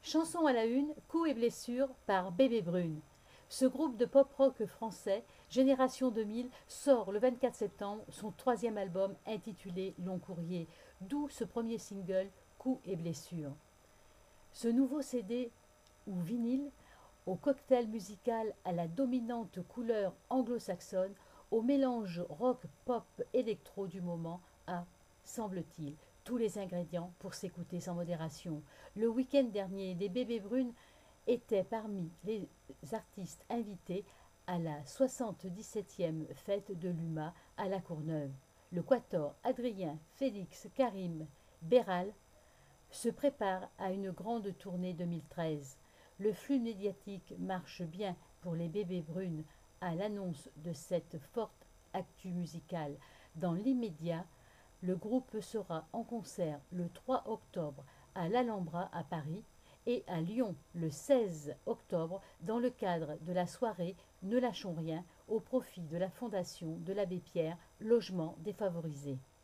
Chanson à la une, coups et blessures par Bébé Brune. Ce groupe de pop-rock français, Génération 2000, sort le 24 septembre son troisième album intitulé Long Courrier, d'où ce premier single, Coups et blessures. Ce nouveau CD ou vinyle, au cocktail musical à la dominante couleur anglo-saxonne, au mélange rock, pop, électro du moment, a, semble-t-il, tous les ingrédients pour s'écouter sans modération. Le week-end dernier, les Bébés Brunes étaient parmi les artistes invités à la 77e fête de l'UMA à La Courneuve. Le quatuor Adrien, Félix, Karim, Béral se prépare à une grande tournée 2013. Le flux médiatique marche bien pour les Bébés Brunes à l'annonce de cette forte actu musicale. Dans l'immédiat, le groupe sera en concert le 3 octobre à l'Alhambra à Paris et à Lyon le 16 octobre dans le cadre de la soirée Ne lâchons rien au profit de la Fondation de l'Abbé Pierre, logement défavorisé.